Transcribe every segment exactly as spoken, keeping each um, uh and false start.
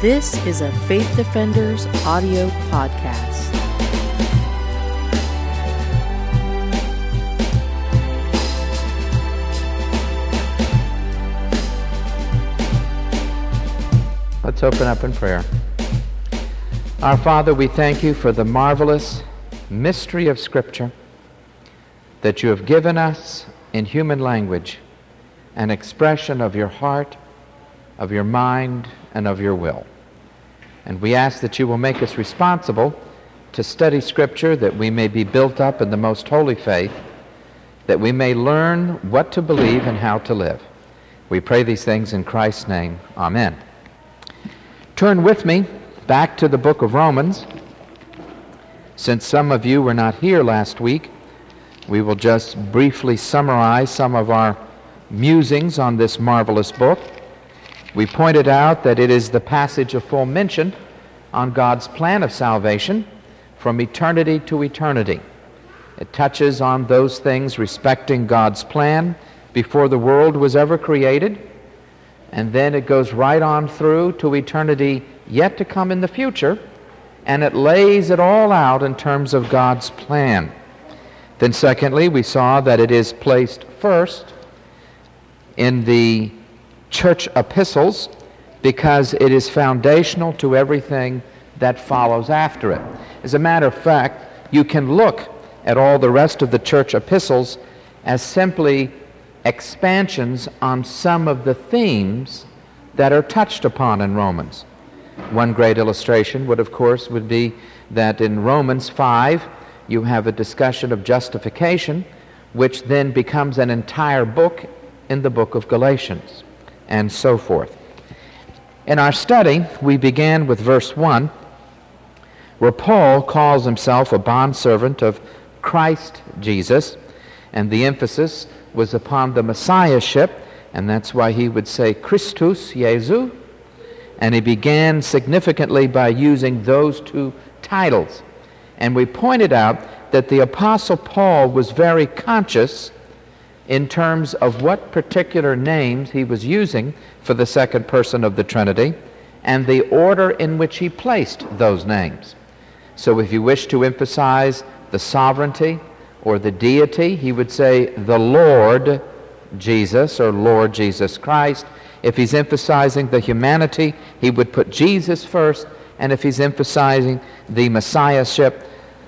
This is a Faith Defenders audio podcast. Let's open up in prayer. Our Father, we thank you for the marvelous mystery of Scripture that you have given us in human language, an expression of your heart, of your mind, and of your will. And we ask that you will make us responsible to study Scripture, that we may be built up in the most holy faith, that we may learn what to believe and how to live. We pray these things in Christ's name. Amen. Turn with me back to the book of Romans. Since some of you were not here last week, we will just briefly summarize some of our musings on this marvelous book. We pointed out that it is the passage of full mention on God's plan of salvation from eternity to eternity. It touches on those things respecting God's plan before the world was ever created, and then it goes right on through to eternity yet to come in the future, and it lays it all out in terms of God's plan. Then secondly, we saw that it is placed first in the church epistles because it is foundational to everything that follows after it. As a matter of fact, you can look at all the rest of the church epistles as simply expansions on some of the themes that are touched upon in Romans. One great illustration would, of course, would be that in Romans five, you have a discussion of justification, which then becomes an entire book in the book of Galatians, and so forth. In our study, we began with verse one, where Paul calls himself a bondservant of Christ Jesus, and the emphasis was upon the Messiahship, and that's why he would say Christus Jesu, and he began significantly by using those two titles. And we pointed out that the Apostle Paul was very conscious in terms of what particular names he was using for the second person of the Trinity and the order in which he placed those names. So if you wish to emphasize the sovereignty or the deity, he would say the Lord Jesus or Lord Jesus Christ. If he's emphasizing the humanity, he would put Jesus first, and if he's emphasizing the Messiahship,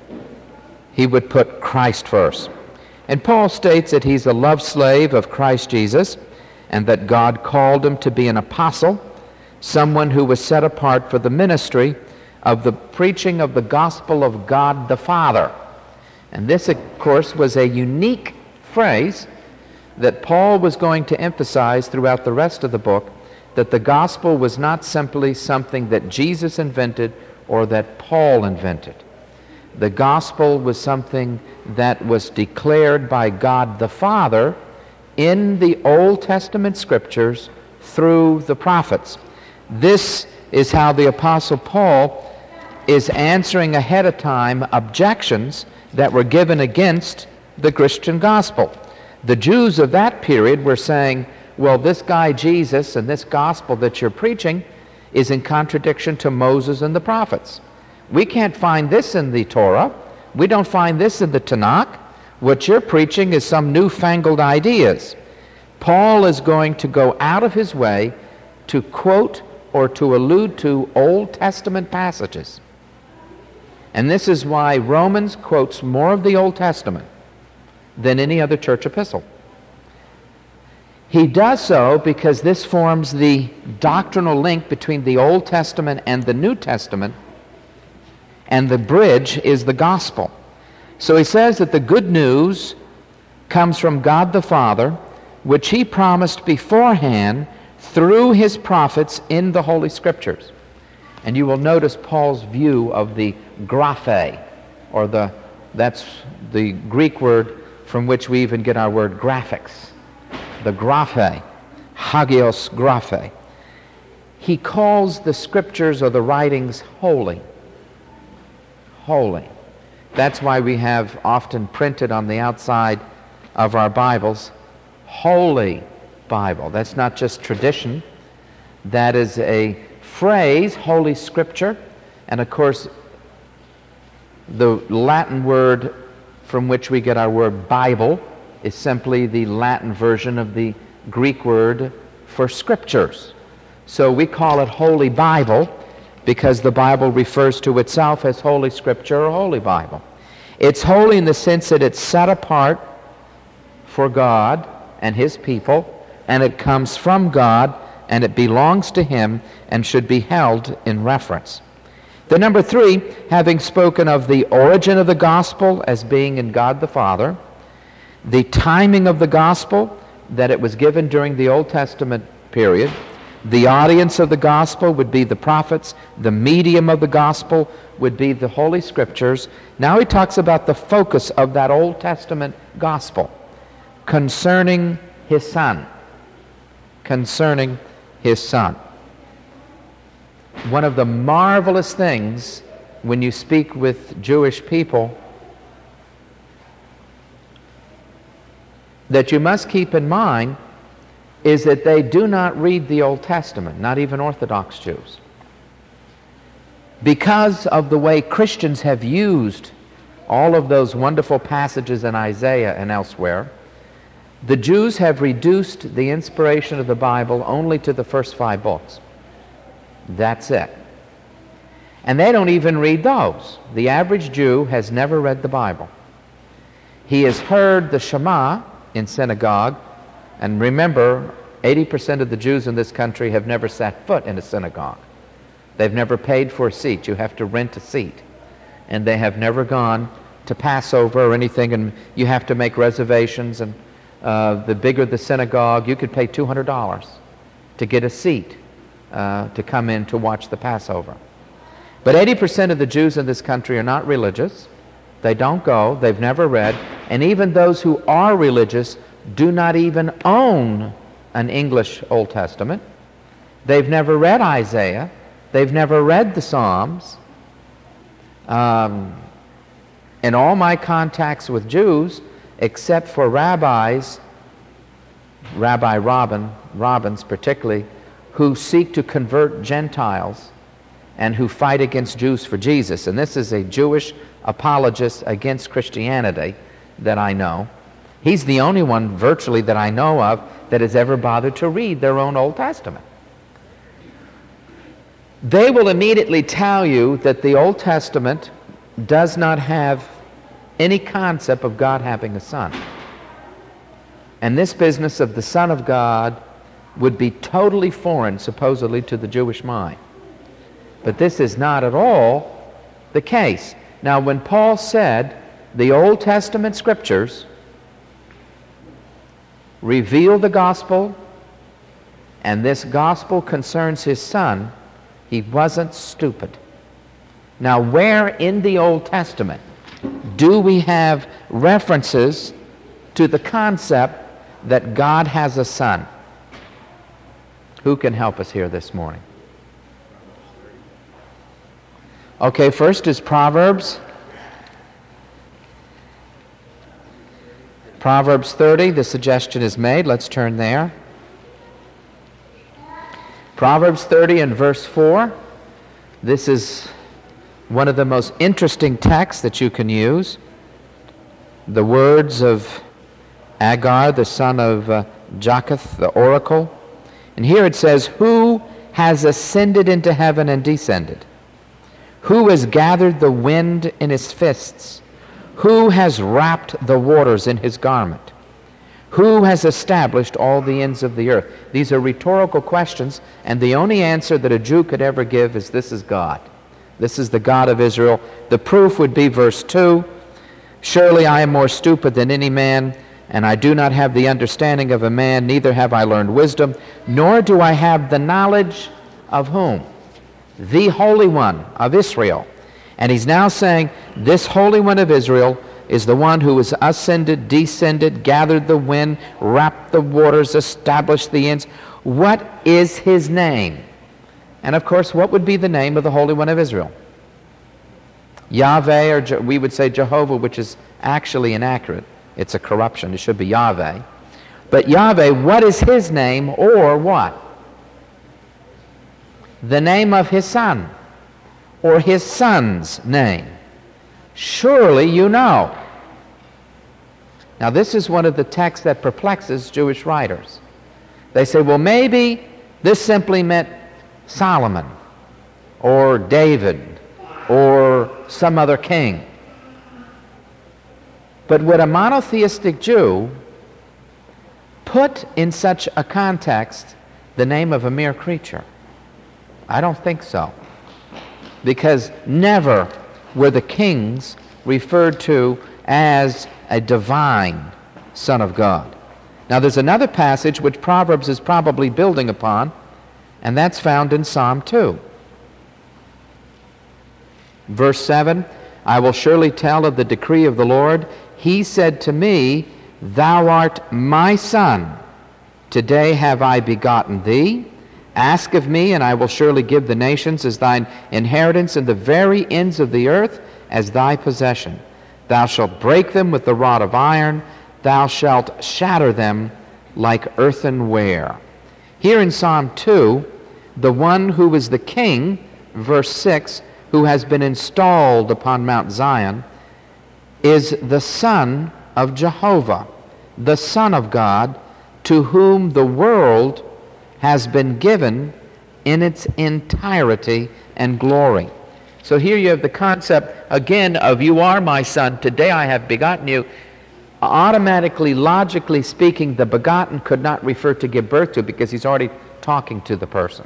he would put Christ first. And Paul states that he's a love slave of Christ Jesus and that God called him to be an apostle, someone who was set apart for the ministry of the preaching of the gospel of God the Father. And this, of course, was a unique phrase that Paul was going to emphasize throughout the rest of the book, that the gospel was not simply something that Jesus invented or that Paul invented. The gospel was something that was declared by God the Father in the Old Testament scriptures through the prophets. This is how the Apostle Paul is answering ahead of time objections that were given against the Christian gospel. The Jews of that period were saying, well, this guy Jesus and this gospel that you're preaching is in contradiction to Moses and the prophets. We can't find this in the Torah. We don't find this in the Tanakh. What you're preaching is some newfangled ideas. Paul is going to go out of his way to quote or to allude to Old Testament passages. And this is why Romans quotes more of the Old Testament than any other church epistle. He does so because this forms the doctrinal link between the Old Testament and the New Testament, and the bridge is the gospel. So he says that the good news comes from God the Father, which he promised beforehand through his prophets in the Holy Scriptures. And you will notice Paul's view of the graphe, or the, that's the Greek word from which we even get our word graphics. The graphe, hagios graphe. He calls the Scriptures or the writings holy. Holy. That's why we have often printed on the outside of our Bibles, Holy Bible. That's not just tradition. That is a phrase, Holy Scripture, and of course, the Latin word from which we get our word Bible is simply the Latin version of the Greek word for scriptures. So we call it Holy Bible because the Bible refers to itself as Holy Scripture or Holy Bible. It's holy in the sense that it's set apart for God and His people, and it comes from God, and it belongs to Him and should be held in reverence. The number three, having spoken of the origin of the gospel as being in God the Father, the timing of the gospel, that it was given during the Old Testament period, the audience of the gospel would be the prophets, the medium of the gospel would be the Holy Scriptures. Now he talks about the focus of that Old Testament gospel concerning His Son. Concerning His Son. One of the marvelous things when you speak with Jewish people that you must keep in mind is that they do not read the Old Testament, not even Orthodox Jews. Because of the way Christians have used all of those wonderful passages in Isaiah and elsewhere, the Jews have reduced the inspiration of the Bible only to the first five books. That's it. And they don't even read those. The average Jew has never read the Bible. He has heard the Shema in synagogue, and remember, eighty percent of the Jews in this country have never set foot in a synagogue. They've never paid for a seat. You have to rent a seat. And they have never gone to Passover or anything, and you have to make reservations, and uh, the bigger the synagogue, you could pay two hundred dollars to get a seat uh, to come in to watch the Passover. But eighty percent of the Jews in this country are not religious. They don't go. They've never read. And even those who are religious do not even own an English Old Testament. They've never read Isaiah. They've never read the Psalms. Um, in all my contacts with Jews, except for rabbis, Rabbi Robin, Robbins particularly, who seek to convert Gentiles and who fight against Jews for Jesus. And this is a Jewish apologist against Christianity that I know. He's the only one virtually that I know of that has ever bothered to read their own Old Testament. They will immediately tell you that the Old Testament does not have any concept of God having a son. And this business of the Son of God would be totally foreign, supposedly, to the Jewish mind. But this is not at all the case. Now, when Paul said the Old Testament Scriptures reveal the gospel, and this gospel concerns His Son, he wasn't stupid. Now, where in the Old Testament do we have references to the concept that God has a son? Who can help us here this morning? Okay, first is Proverbs. Proverbs thirty, the suggestion is made. Let's turn there. Proverbs thirty and verse four. This is one of the most interesting texts that you can use. The words of Agar, the son of uh, Jacob, the oracle. And here it says, "Who has ascended into heaven and descended? Who has gathered the wind in his fists? Who has wrapped the waters in his garment? Who has established all the ends of the earth?" These are rhetorical questions, and the only answer that a Jew could ever give is, this is God. This is the God of Israel. The proof would be verse two, "Surely I am more stupid than any man, and I do not have the understanding of a man, neither have I learned wisdom, nor do I have the knowledge of" whom? The Holy One of Israel. And he's now saying this Holy One of Israel is the one who has ascended, descended, gathered the wind, wrapped the waters, established the ends. What is his name? And of course, what would be the name of the Holy One of Israel? Yahweh, or Je- we would say Jehovah, which is actually inaccurate. It's a corruption. It should be Yahweh. But Yahweh, what is his name, or what? the name of his son, or his son's name? Surely you know. Now this is one of the texts that perplexes Jewish writers. They say, well, maybe this simply meant Solomon, or David, or some other king. But would a monotheistic Jew put in such a context the name of a mere creature? I don't think so. Because never were the kings referred to as a divine Son of God. Now there's another passage which Proverbs is probably building upon, and that's found in Psalm two. Verse seven, I will surely tell of the decree of the Lord. He said to me, Thou art my son. Today have I begotten thee. Ask of me, and I will surely give the nations as thine inheritance, and the very ends of the earth as thy possession. Thou shalt break them with the rod of iron. Thou shalt shatter them like earthenware. Here in Psalm two, the one who is the king, verse six, who has been installed upon Mount Zion, is the Son of Jehovah, the Son of God, to whom the world has been given in its entirety and glory. So here you have the concept, again, of you are my son, today I have begotten you. Automatically, logically speaking, the begotten could not refer to give birth to, because he's already talking to the person.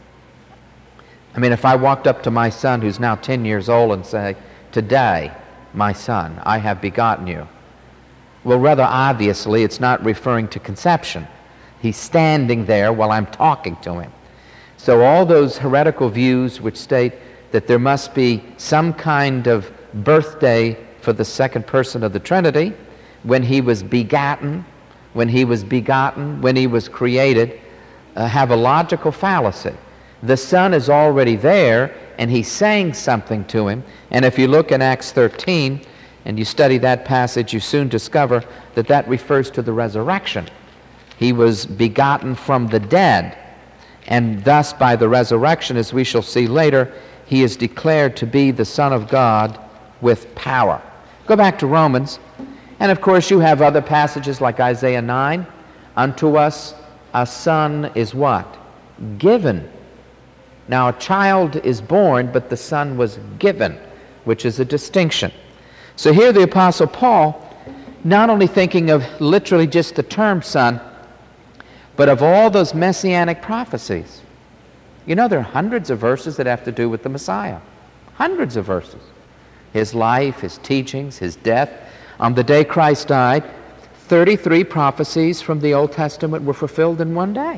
I mean, if I walked up to my son who's now ten years old and say, today, my son, I have begotten you. Well, rather obviously, it's not referring to conception. He's standing there while I'm talking to him. So all those heretical views which state that there must be some kind of birthday for the second person of the Trinity, when he was begotten, when he was begotten, when he was created, uh, have a logical fallacy. The Son is already there, and he's saying something to him. And if you look in Acts thirteen, and you study that passage, you soon discover that that refers to the resurrection. He was begotten from the dead, and thus by the resurrection, as we shall see later, he is declared to be the Son of God with power. Go back to Romans, and of course you have other passages like Isaiah nine. Unto us a son is what? Given. Now a child is born, but the son was given, which is a distinction. So here the Apostle Paul, not only thinking of literally just the term son, but of all those messianic prophecies. You know, there are hundreds of verses that have to do with the Messiah. Hundreds of verses. His life, his teachings, his death. On the day Christ died, thirty-three prophecies from the Old Testament were fulfilled in one day.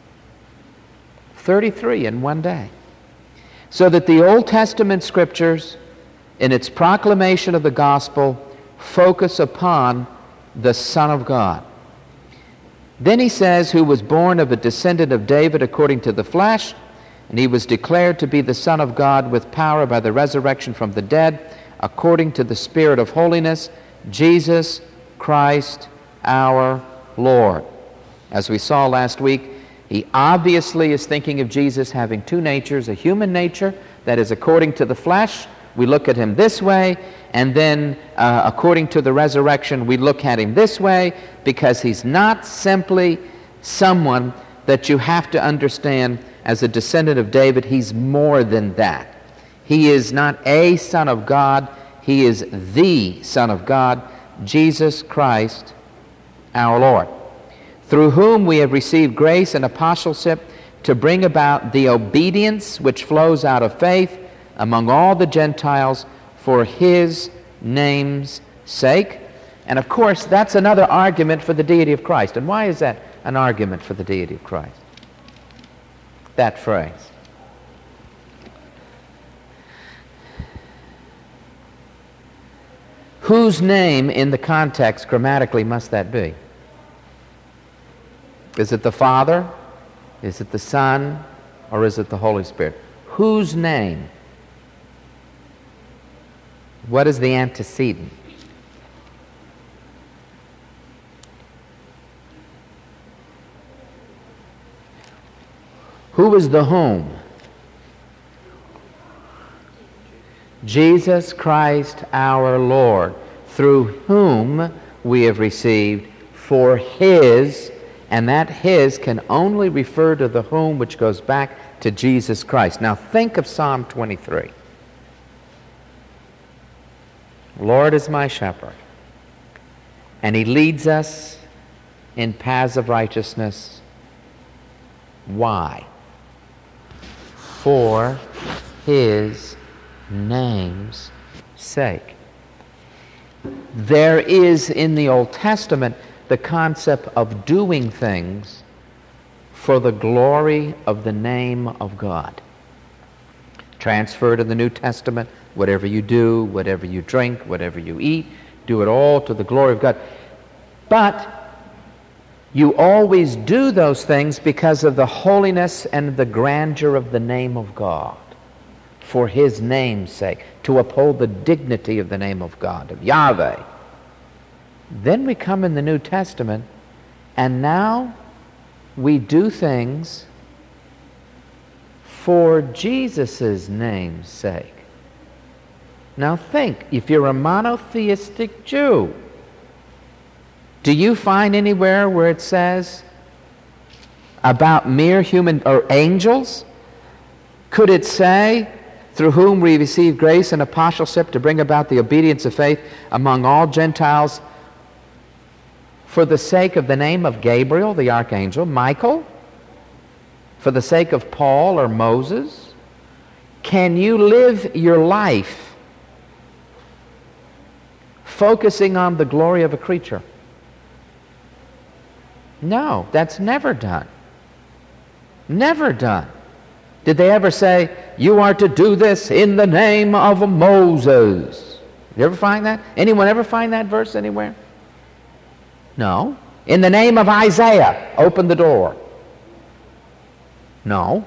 thirty-three in one day. So that the Old Testament scriptures, in its proclamation of the gospel, focus upon the Son of God. Then he says, who was born of a descendant of David according to the flesh, and he was declared to be the Son of God with power by the resurrection from the dead, according to the Spirit of holiness, Jesus Christ our Lord. As we saw last week, he obviously is thinking of Jesus having two natures, a human nature that is according to the flesh. We look at him this way, and then uh, according to the resurrection, we look at him this way, because he's not simply someone that you have to understand as a descendant of David. He's more than that. He is not a Son of God. He is the Son of God, Jesus Christ our Lord, through whom we have received grace and apostleship to bring about the obedience which flows out of faith among all the Gentiles for his name's sake. And of course, that's another argument for the deity of Christ. And why is that an argument for the deity of Christ? That phrase. Whose name in the context grammatically must that be? Is it the Father? Is it the Son? Or is it the Holy Spirit? Whose name? What is the antecedent? Who is the whom? Jesus Christ our Lord, through whom we have received for his, and that his can only refer to the whom, which goes back to Jesus Christ. Now think of Psalm twenty-three. Lord is my shepherd, and he leads us in paths of righteousness. Why? For his name's sake. There is in the Old Testament the concept of doing things for the glory of the name of God. Transferred to the New Testament, whatever you do, whatever you drink, whatever you eat, do it all to the glory of God. But you always do those things because of the holiness and the grandeur of the name of God, for his name's sake, to uphold the dignity of the name of God, of Yahweh. Then we come in the New Testament, and now we do things for Jesus' name's sake. Now think, if you're a monotheistic Jew, do you find anywhere where it says about mere human or angels? Could it say, through whom we receive grace and apostleship to bring about the obedience of faith among all Gentiles, for the sake of the name of Gabriel, the archangel, Michael, for the sake of Paul or Moses? Can you live your life focusing on the glory of a creature? No, that's never done. Never done. Did they ever say, you are to do this in the name of Moses? You ever find that? Anyone ever find that verse anywhere? No. In the name of Isaiah, open the door. No.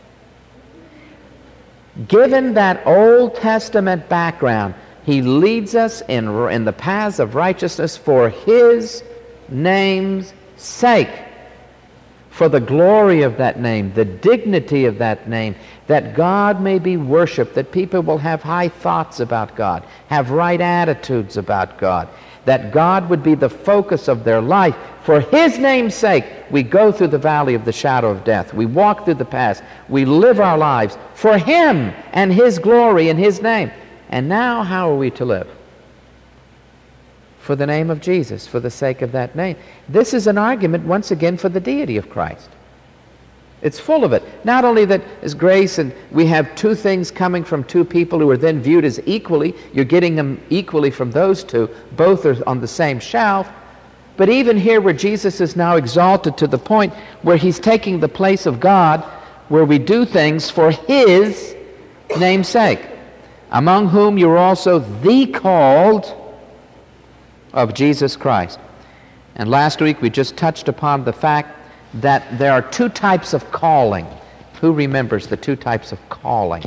Given that Old Testament background, he leads us in, in the paths of righteousness for his name's sake, for the glory of that name, the dignity of that name, that God may be worshipped, that people will have high thoughts about God, have right attitudes about God, that God would be the focus of their life. For his name's sake, we go through the valley of the shadow of death. We walk through the paths. We live our lives for him and his glory and his name. And now how are we to live? For the name of Jesus, for the sake of that name. This is an argument, once again, for the deity of Christ. It's full of it. Not only that is grace, and we have two things coming from two people who are then viewed as equally. You're getting them equally from those two. Both are on the same shelf. But even here where Jesus is now exalted to the point where he's taking the place of God, where we do things for his name's sake. Among whom you're also the called of Jesus Christ. And last week we just touched upon the fact that there are two types of calling. Who remembers the two types of calling?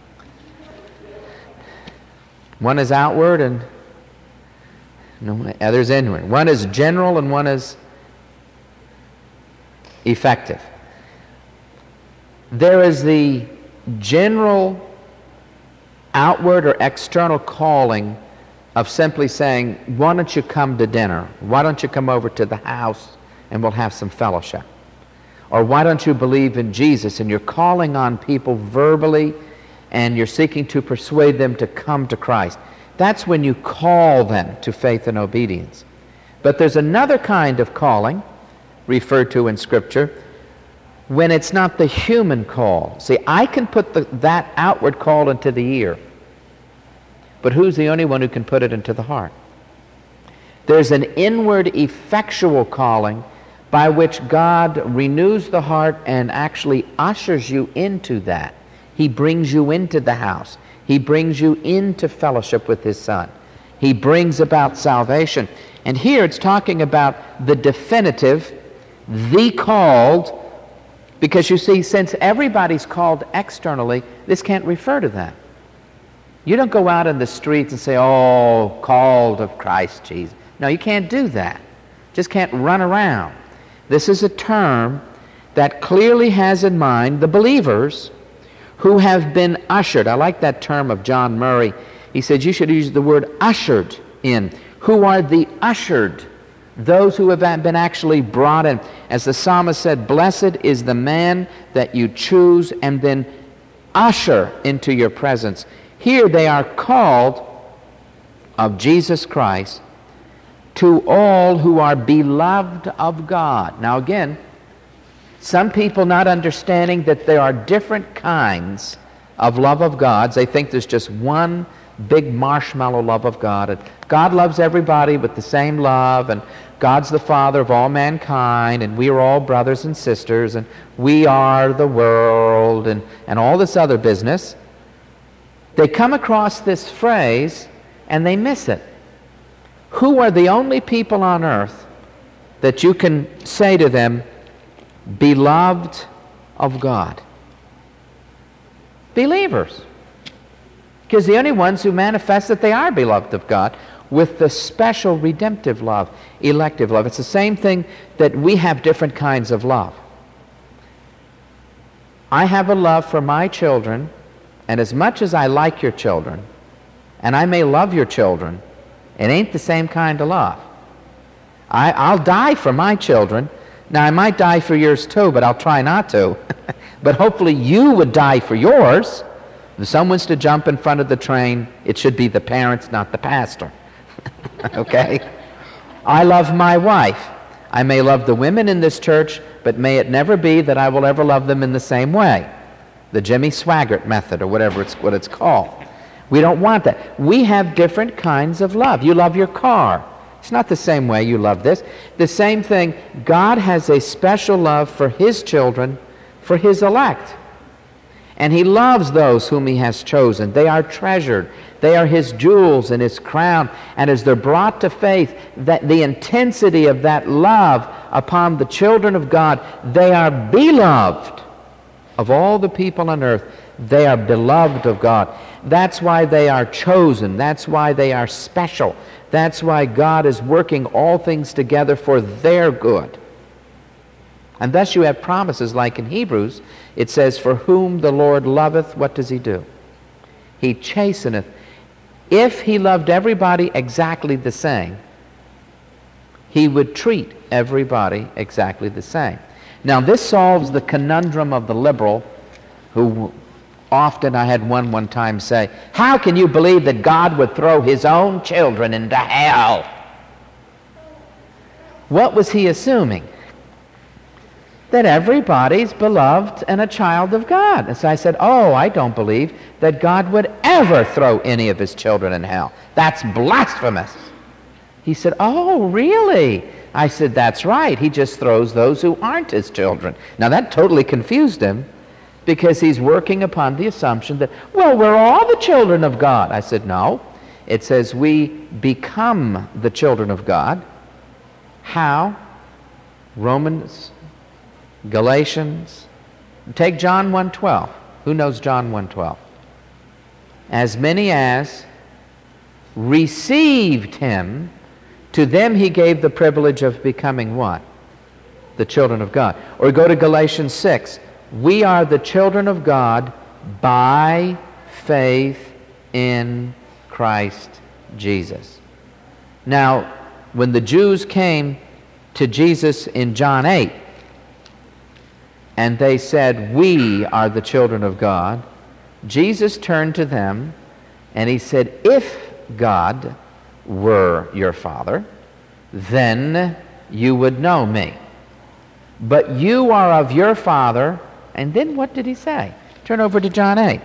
One is outward and the other is inward. One is general and one is effective. There is the general outward or external calling of simply saying, why don't you come to dinner? Why don't you come over to the house and we'll have some fellowship? Or why don't you believe in Jesus? And you're calling on people verbally and you're seeking to persuade them to come to Christ. That's when you call them to faith and obedience. But there's another kind of calling referred to in Scripture when it's not the human call. See, I can put the, that outward call into the ear, but who's the only one who can put it into the heart? There's an inward effectual calling by which God renews the heart and actually ushers you into that. He brings you into the house. He brings you into fellowship with his Son. He brings about salvation. And here it's talking about the definitive, the called, because you see, since everybody's called externally, this can't refer to that. You don't go out in the streets and say, oh, called of Christ Jesus. No, you can't do that. Just can't run around. This is a term that clearly has in mind the believers who have been ushered. I like that term of John Murray. He said you should use the word ushered in. Who are the ushered? Those who have been actually brought in. As the psalmist said, blessed is the man that you choose and then usher into your presence. Here they are called of Jesus Christ to all who are beloved of God. Now again, some people not understanding that there are different kinds of love of God's. They think there's just one big marshmallow love of God. And God loves everybody with the same love, and God's the Father of all mankind, and we are all brothers and sisters, and we are the world, and, and all this other business. They come across this phrase, and they miss it. Who are the only people on earth that you can say to them, beloved of God? Believers. Because the only ones who manifest that they are beloved of God with the special redemptive love, elective love. It's the same thing that we have different kinds of love. I have a love for my children, and as much as I like your children, and I may love your children, it ain't the same kind of love. I, I'll die for my children. Now, I might die for yours too, but I'll try not to. But hopefully you would die for yours. If someone's to jump in front of the train, it should be the parents, not the pastor. Okay? I love my wife. I may love the women in this church, but may it never be that I will ever love them in the same way. The Jimmy Swaggart method, or whatever it's what it's called. We don't want that. We have different kinds of love. You love your car. It's not the same way you love this. The same thing, God has a special love for His children, for His elect. And He loves those whom He has chosen. They are treasured. They are His jewels and His crown. And as they're brought to faith, that the intensity of that love upon the children of God, they are beloved of all the people on earth. They are beloved of God. That's why they are chosen. That's why they are special. That's why God is working all things together for their good. And thus you have promises like in Hebrews. It says, for whom the Lord loveth, what does He do? He chasteneth. If He loved everybody exactly the same, He would treat everybody exactly the same. Now this solves the conundrum of the liberal, who often, I had one one time say, how can you believe that God would throw His own children into hell? What was he assuming? That everybody's beloved and a child of God. And so I said, oh, I don't believe that God would ever throw any of His children in hell. That's blasphemous. He said, oh, really? I said, that's right. He just throws those who aren't His children. Now that totally confused him, because he's working upon the assumption that, well, we're all the children of God. I said, no. It says we become the children of God. How? Romans, Galatians. Take John one twelve. Who knows John one twelve? As many as received Him, to them He gave the privilege of becoming what? The children of God. Or go to Galatians six. We are the children of God by faith in Christ Jesus. Now, when the Jews came to Jesus in John eight, and they said, we are the children of God, Jesus turned to them and He said, if God were your Father, then you would know me. But you are of your father. And then what did He say? Turn over to John eight.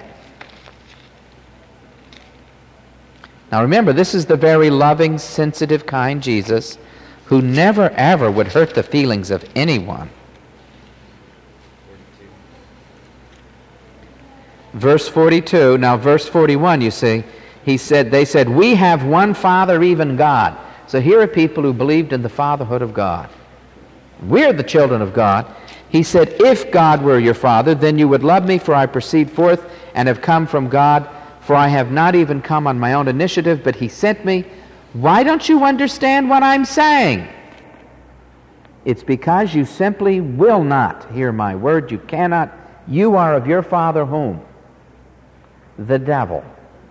Now remember, this is the very loving, sensitive, kind Jesus who never ever would hurt the feelings of anyone. Verse forty-two. Now verse forty-one, you see, he said, they said, we have one Father, even God. So here are people who believed in the fatherhood of God. We're the children of God. He said, if God were your Father, then you would love me, for I proceed forth and have come from God, for I have not even come on my own initiative, but He sent me. Why don't you understand what I'm saying? It's because you simply will not hear my word. You cannot. You are of your father whom? the devil.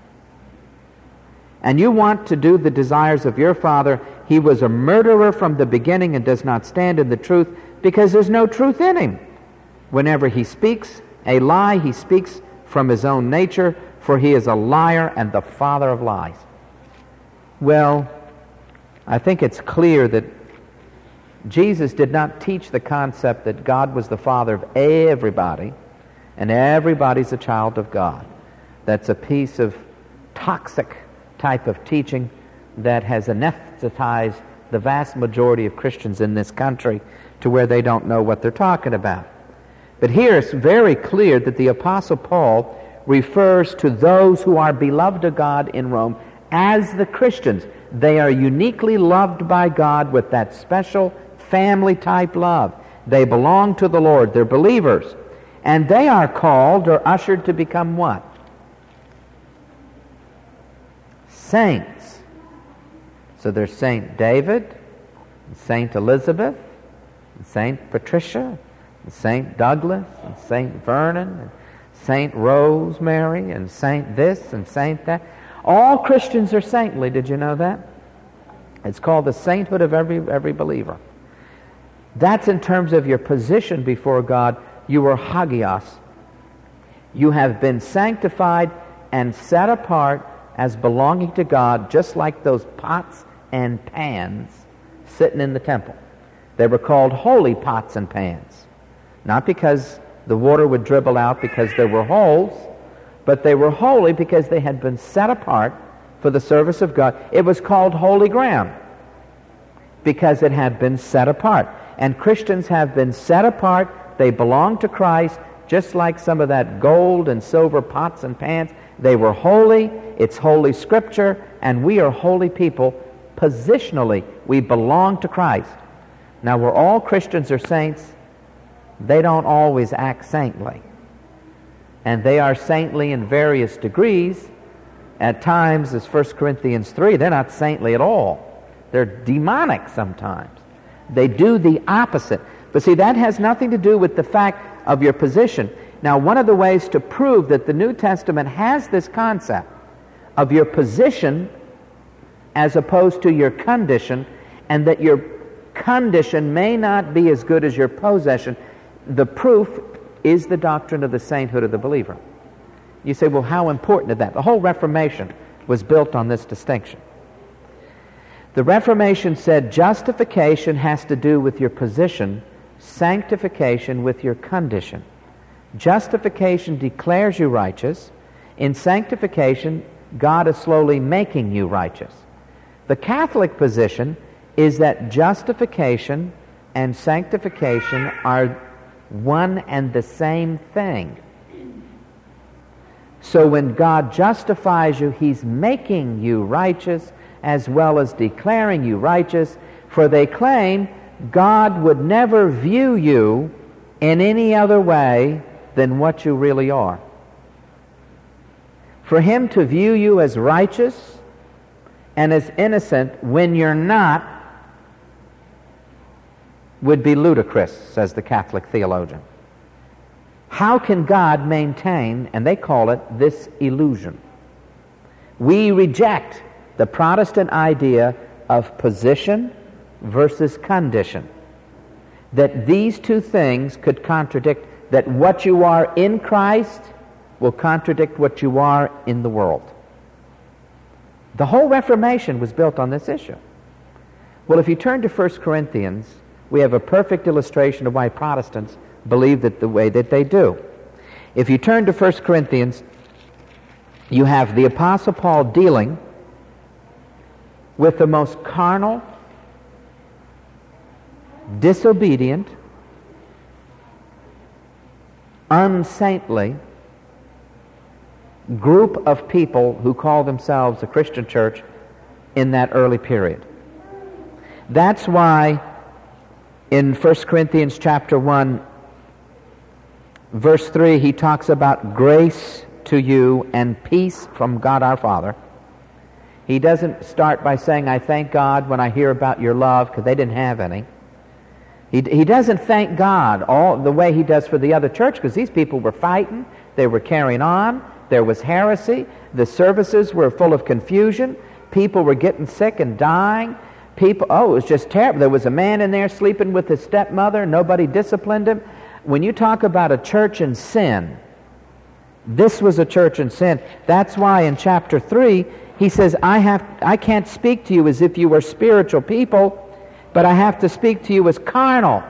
And you want to do the desires of your father. He was a murderer from the beginning and does not stand in the truth, because there's no truth in him. Whenever he speaks a lie, he speaks from his own nature, for he is a liar and the father of lies. Well, I think it's clear that Jesus did not teach the concept that God was the father of everybody, and everybody's a child of God. That's a piece of toxic type of teaching that has anesthetized the vast majority of Christians in this country to where they don't know what they're talking about. But here it's very clear that the Apostle Paul refers to those who are beloved of God in Rome as the Christians. They are uniquely loved by God with that special family-type love. They belong to the Lord. They're believers. And they are called or ushered to become what? Saints. So there's Saint David, Saint Elizabeth, Saint Patricia, Saint Douglas, and Saint Vernon, and Saint Rosemary, and Saint this, and Saint that. All Christians are saintly. Did you know that? It's called the sainthood of every every believer. That's in terms of your position before God. You are hagios. You have been sanctified and set apart as belonging to God, just like those pots and pans sitting in the temple. They were called holy pots and pans. Not because the water would dribble out because there were holes, but they were holy because they had been set apart for the service of God. It was called holy ground because it had been set apart. And Christians have been set apart. They belong to Christ, just like some of that gold and silver pots and pans. They were holy. It's Holy Scripture, and we are holy people. Positionally, we belong to Christ. Now, where all Christians are saints, they don't always act saintly. And they are saintly in various degrees. At times, as First Corinthians three, they're not saintly at all. They're demonic sometimes. They do the opposite. But see, that has nothing to do with the fact of your position. Now, one of the ways to prove that the New Testament has this concept of your position as opposed to your condition, and that your condition may not be as good as your possession, the proof is the doctrine of the sainthood of the believer. You say, well, how important is that? The whole Reformation was built on this distinction. The Reformation said justification has to do with your position, sanctification with your condition. Justification declares you righteous. In sanctification, God is slowly making you righteous. The Catholic position is that justification and sanctification are one and the same thing. So when God justifies you, He's making you righteous as well as declaring you righteous, for they claim God would never view you in any other way than what you really are. For Him to view you as righteous and as innocent when you're not would be ludicrous, says the Catholic theologian. How can God maintain, and they call it this illusion? We reject the Protestant idea of position versus condition. That these two things could contradict, that what you are in Christ will contradict what you are in the world. The whole Reformation was built on this issue. Well, if you turn to First Corinthians, we have a perfect illustration of why Protestants believe that the way that they do. If you turn to First Corinthians, you have the Apostle Paul dealing with the most carnal, disobedient, unsaintly group of people who call themselves a Christian church in that early period. That's why in First Corinthians chapter one, verse three, he talks about grace to you and peace from God our Father. He doesn't start by saying, I thank God when I hear about your love, because they didn't have any. He, he doesn't thank God all the way he does for the other church, because these people were fighting, they were carrying on, There was heresy. The services were full of confusion. People were getting sick and dying. People, oh, it was just terrible. There was a man in there sleeping with his stepmother. Nobody disciplined him. When you talk about a church in sin, this was a church in sin. That's why in chapter three, he says, I have, I can't speak to you as if you were spiritual people, but I have to speak to you as carnal.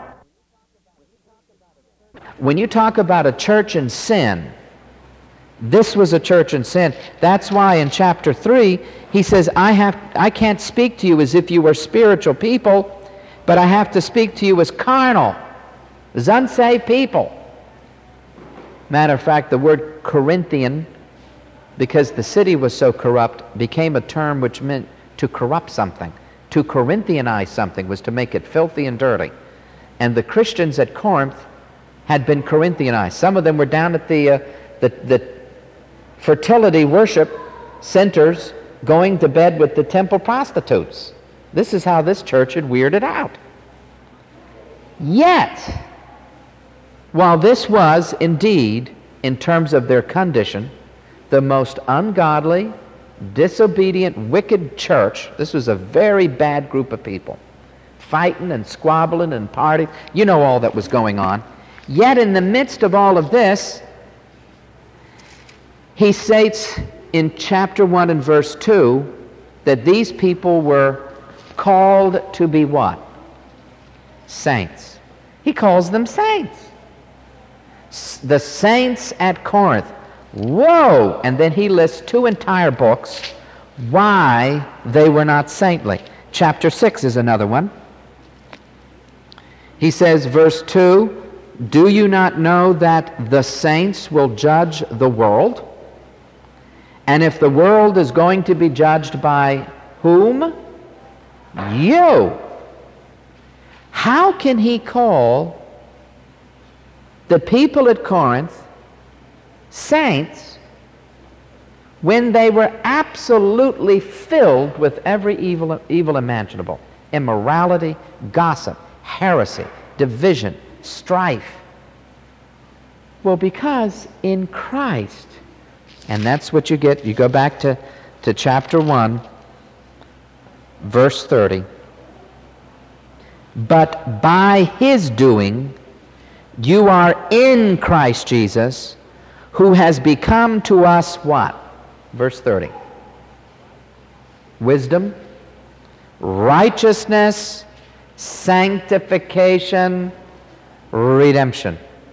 When you talk about a church in sin, this was a church in sin. That's why in chapter three, he says, I have, I can't speak to you as if you were spiritual people, but I have to speak to you as carnal, as unsaved people. Matter of fact, the word Corinthian, because the city was so corrupt, became a term which meant to corrupt something. To Corinthianize something was to make it filthy and dirty. And the Christians at Corinth had been Corinthianized. Some of them were down at the, uh, the, the fertility worship centers going to bed with the temple prostitutes. This is how this church had weirded out. Yet, while this was indeed, in terms of their condition, the most ungodly, disobedient, wicked church, this was a very bad group of people, fighting and squabbling and partying. You know all that was going on. Yet in the midst of all of this, he states in chapter one and verse two that these people were called to be what? Saints. He calls them saints. The saints at Corinth. Whoa! And then he lists two entire books why they were not saintly. Chapter six is another one. He says, verse two, do you not know that the saints will judge the world? And if the world is going to be judged by whom? You. How can he call the people at Corinth saints when they were absolutely filled with every evil, evil imaginable? Immorality, gossip, heresy, division, strife. Well, because in Christ, and that's what you get, you go back to, to chapter one, verse thirty. But by his doing, you are in Christ Jesus, who has become to us what? Verse thirty. Wisdom, righteousness, sanctification, redemption.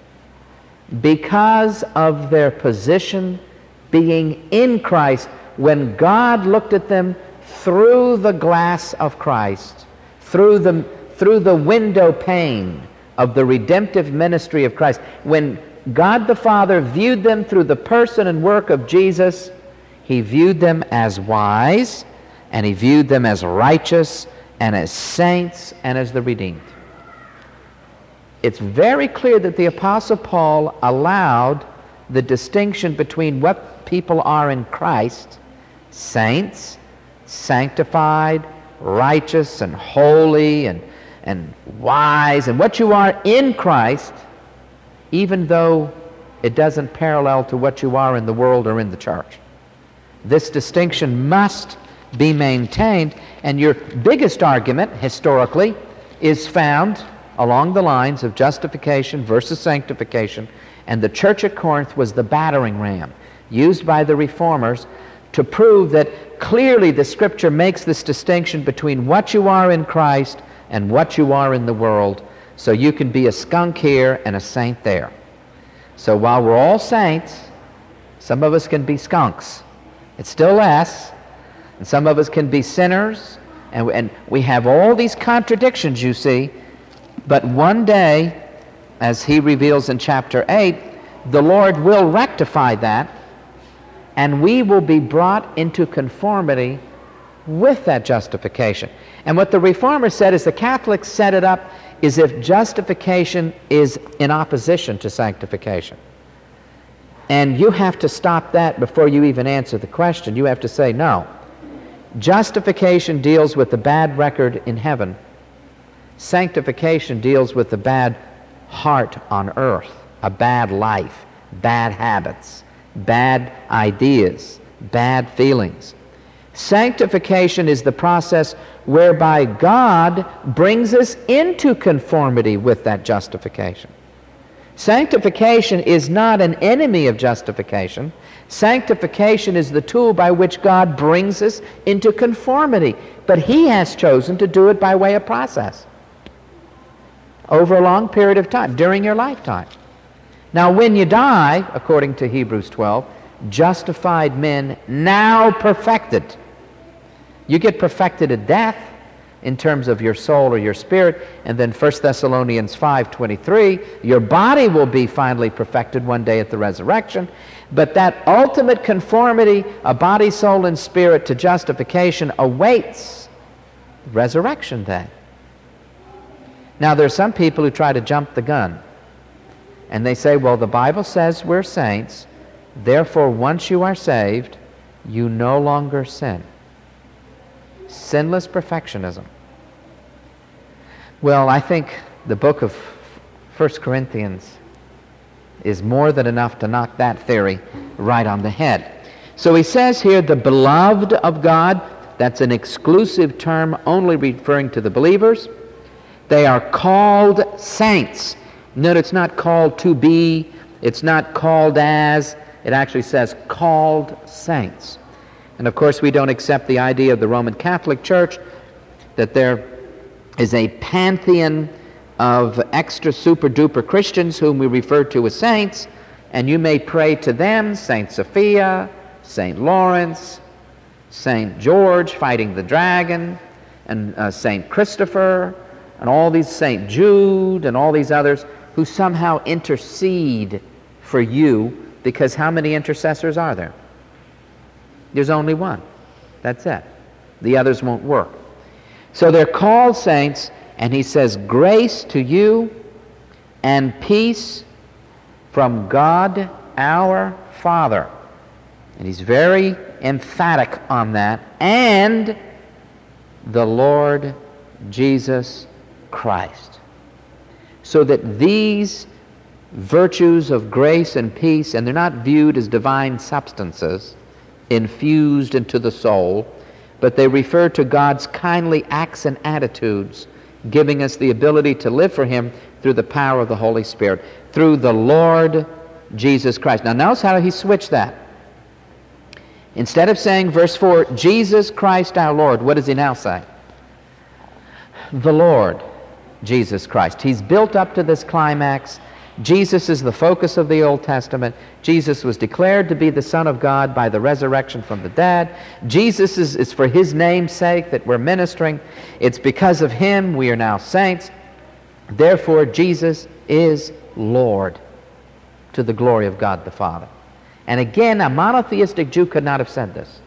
Because of their position being in Christ, when God looked at them through the glass of Christ, through the, through the window pane of the redemptive ministry of Christ, when God the Father viewed them through the person and work of Jesus, he viewed them as wise, and he viewed them as righteous, and as saints, and as the redeemed. It's very clear that the Apostle Paul allowed the distinction between what people are in Christ, saints, sanctified, righteous, and holy, and, and wise, and what you are in Christ, even though it doesn't parallel to what you are in the world or in the church. This distinction must be maintained, and your biggest argument, historically, is found along the lines of justification versus sanctification, and the church at Corinth was the battering ram used by the reformers to prove that clearly the Scripture makes this distinction between what you are in Christ and what you are in the world, so you can be a skunk here and a saint there. So while we're all saints, some of us can be skunks. It's still us. And some of us can be sinners, and, and we have all these contradictions, you see. But one day, as he reveals in chapter eight, the Lord will rectify that, and we will be brought into conformity with that justification. And what the Reformers said is the Catholics set it up is if justification is in opposition to sanctification. And you have to stop that before you even answer the question. You have to say, no. Justification deals with the bad record in heaven. Sanctification deals with the bad heart on earth, a bad life, bad habits, bad ideas, bad feelings. Sanctification is the process whereby God brings us into conformity with that justification. Sanctification is not an enemy of justification. Sanctification is the tool by which God brings us into conformity. But He has chosen to do it by way of process over a long period of time, during your lifetime. Now, when you die, according to Hebrews twelve, justified men now perfected. You get perfected at death in terms of your soul or your spirit, and then First Thessalonians five twenty-three, your body will be finally perfected one day at the resurrection. But that ultimate conformity of body, soul, and spirit to justification awaits resurrection day. Now, there are some people who try to jump the gun, and they say, well, the Bible says we're saints, therefore once you are saved, you no longer sin. Sinless perfectionism. Well, I think the book of First Corinthians is more than enough to knock that theory right on the head. So he says here, the beloved of God, that's an exclusive term only referring to the believers. They are called saints. Note, it's not called to be, it's not called as, it actually says called saints. And of course, we don't accept the idea of the Roman Catholic Church that there is a pantheon of extra super duper Christians whom we refer to as saints, and you may pray to them, Saint Sophia, Saint Lawrence, Saint George fighting the dragon, and uh, Saint Christopher, and all these, Saint Jude, and all these others who somehow intercede for you, because how many intercessors are there? There's only one. That's it. The others won't work. So they're called saints, and he says, grace to you and peace from God our Father. And he's very emphatic on that. And the Lord Jesus Christ. So that these virtues of grace and peace, and they're not viewed as divine substances infused into the soul, but they refer to God's kindly acts and attitudes, giving us the ability to live for Him through the power of the Holy Spirit, through the Lord Jesus Christ. Now notice how he switched that. Instead of saying, verse four, Jesus Christ our Lord, what does he now say? The Lord Jesus Christ. He's built up to this climax. Jesus is the focus of the Old Testament. Jesus was declared to be the Son of God by the resurrection from the dead. Jesus is, is for His name's sake that we're ministering. It's because of Him we are now saints. Therefore, Jesus is Lord, to the glory of God the Father. And again, a monotheistic Jew could not have said this.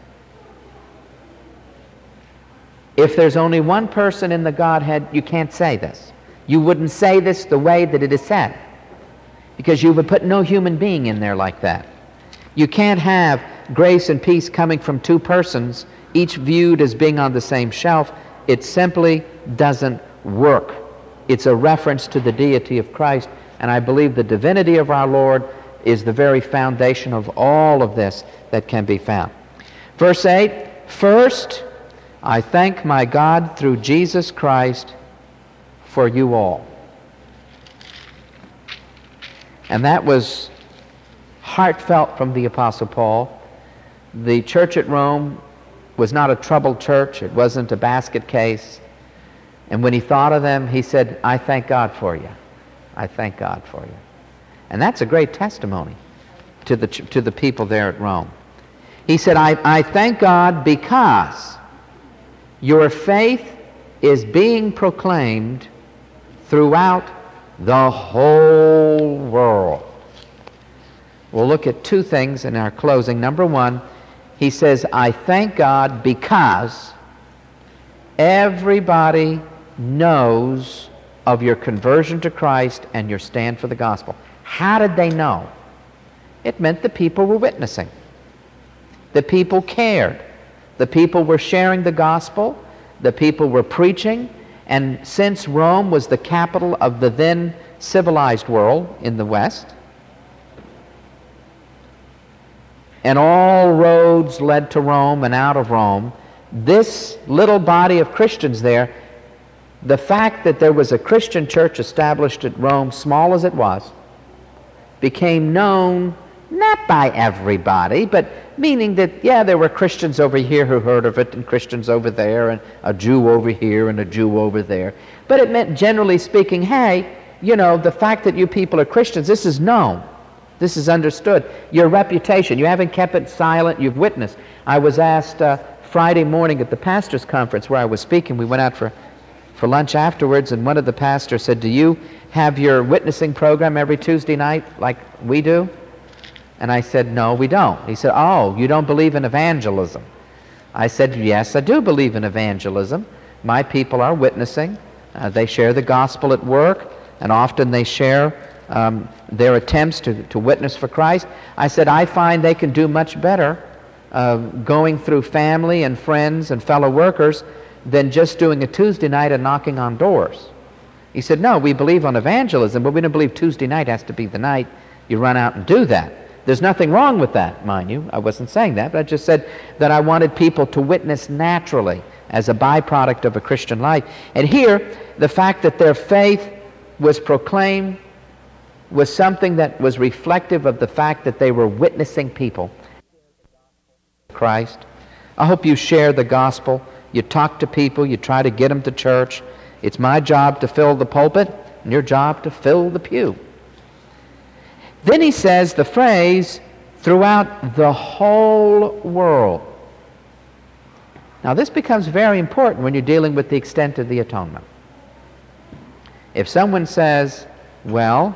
If there's only one person in the Godhead, you can't say this. You wouldn't say this the way that it is said, because you would put no human being in there like that. You can't have grace and peace coming from two persons, each viewed as being on the same shelf. It simply doesn't work. It's a reference to the deity of Christ, and I believe the divinity of our Lord is the very foundation of all of this that can be found. Verse eight, first, I thank my God through Jesus Christ for you all. And that was heartfelt from the Apostle Paul. The church at Rome was not a troubled church. It wasn't a basket case. And when he thought of them, he said, I thank God for you. I thank God for you. And that's a great testimony to the, to the people there at Rome. He said, I, I thank God because your faith is being proclaimed throughout the whole world. We'll look at two things in our closing. Number one, he says, I thank God because everybody knows of your conversion to Christ and your stand for the gospel. How did they know? It meant the people were witnessing. The people cared. The people were sharing the gospel. The people were preaching. And since Rome was the capital of the then civilized world in the West, and all roads led to Rome and out of Rome, this little body of Christians there, the fact that there was a Christian church established at Rome, small as it was, became known not by everybody, but meaning that, yeah, there were Christians over here who heard of it, and Christians over there, and a Jew over here, and a Jew over there. But it meant, generally speaking, hey, you know, the fact that you people are Christians, this is known. This is understood. Your reputation, you haven't kept it silent, you've witnessed. I was asked uh, Friday morning at the pastor's conference where I was speaking, we went out for, for lunch afterwards, and one of the pastors said, do you have your witnessing program every Tuesday night like we do? And I said, no, we don't. He said, oh, you don't believe in evangelism? I said, yes, I do believe in evangelism. My people are witnessing. Uh, they share the gospel at work, and often they share um, their attempts to, to witness for Christ. I said, I find they can do much better uh, going through family and friends and fellow workers than just doing a Tuesday night and knocking on doors. He said, no, we believe on evangelism, but we don't believe Tuesday night has to be the night you run out and do that. There's nothing wrong with that, mind you. I wasn't saying that, but I just said that I wanted people to witness naturally as a byproduct of a Christian life. And here, the fact that their faith was proclaimed was something that was reflective of the fact that they were witnessing people. Christ. I hope you share the gospel. You talk to people. You try to get them to church. It's my job to fill the pulpit, and your job to fill the pew. Then he says the phrase, throughout the whole world. Now this becomes very important when you're dealing with the extent of the atonement. If someone says, well,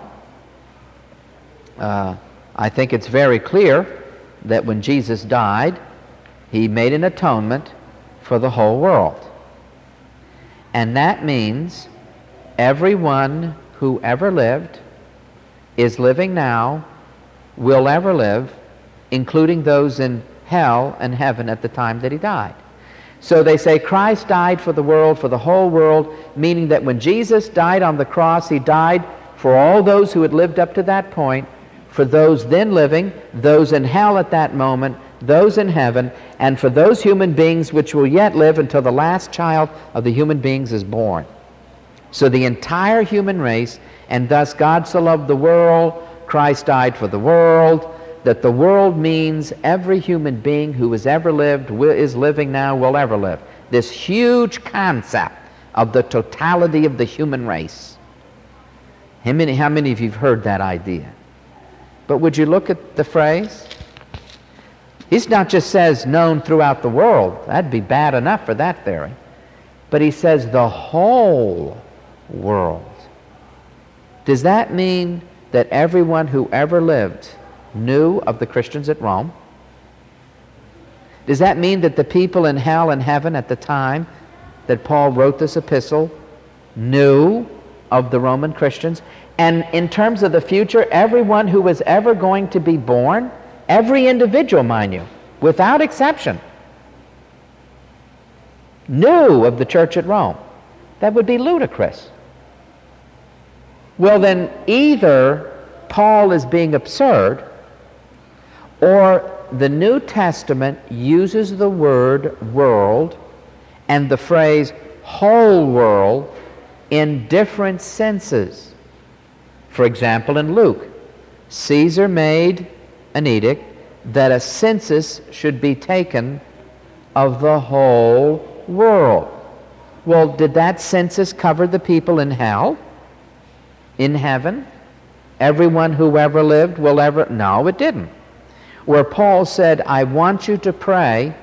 uh, I think it's very clear that when Jesus died, he made an atonement for the whole world. And that means everyone who ever lived, is living now, will ever live, including those in hell and heaven at the time that he died. So they say Christ died for the world, for the whole world, meaning that when Jesus died on the cross, he died for all those who had lived up to that point, for those then living, those in hell at that moment, those in heaven, and for those human beings which will yet live until the last child of the human beings is born. So the entire human race, and thus God so loved the world, Christ died for the world, that the world means every human being who has ever lived, will, is living now, will ever live. This huge concept of the totality of the human race. How many, how many of you have heard that idea? But would you look at the phrase? He's not just says known throughout the world. That'd be bad enough for that theory. But he says the whole world. Does that mean that everyone who ever lived knew of the Christians at Rome? Does that mean that the people in hell and heaven at the time that Paul wrote this epistle knew of the Roman Christians? And in terms of the future, everyone who was ever going to be born, every individual, mind you, without exception, knew of the church at Rome? That would be ludicrous. Well, then either Paul is being absurd, or the New Testament uses the word world and the phrase whole world in different senses. For example, in Luke, Caesar made an edict that a census should be taken of the whole world. Well, did that census cover the people in hell? In heaven? Everyone who ever lived will ever... No, it didn't. Where Paul said, I want you to pray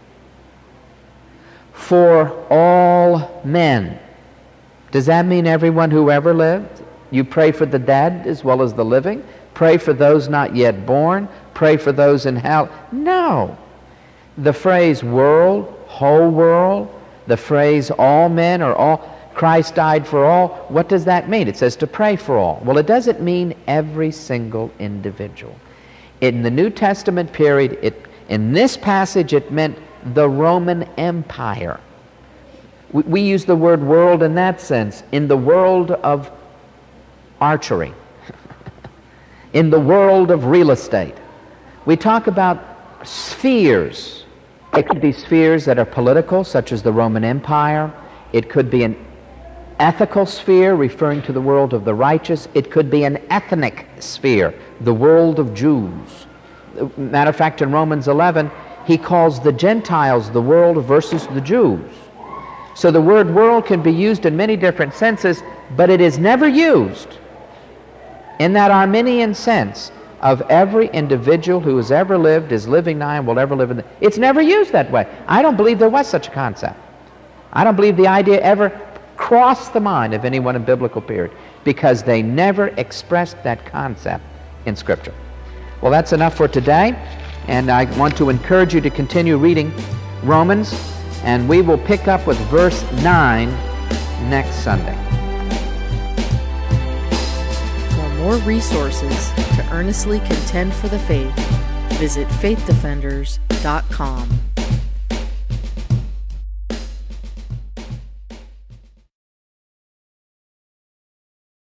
for all men. Does that mean everyone who ever lived? You pray for the dead as well as the living? Pray for those not yet born? Pray for those in hell? No. The phrase world, whole world, the phrase all men or all... Christ died for all. What does that mean? It says to pray for all. Well, it doesn't mean every single individual. In the New Testament period, it, in this passage, it meant the Roman Empire. We, we use the word world in that sense. In the world of archery, in the world of real estate, We talk about spheres. It could be spheres that are political, such as the Roman Empire. It could be an ethical sphere, referring to the world of the righteous. It could be an ethnic sphere, the world of Jews. Matter of fact, in Romans eleven, he calls the Gentiles the world versus the Jews. So the word world can be used in many different senses, but it is never used in that Arminian sense of every individual who has ever lived, is living now, and will ever live in the... It's never used that way. I don't believe there was such a concept. I don't believe the idea ever crossed the mind of anyone in biblical period, because they never expressed that concept in Scripture. Well, that's enough for today, and I want to encourage you to continue reading Romans, and we will pick up with verse nine next Sunday. For more resources to earnestly contend for the faith, visit faith defenders dot com.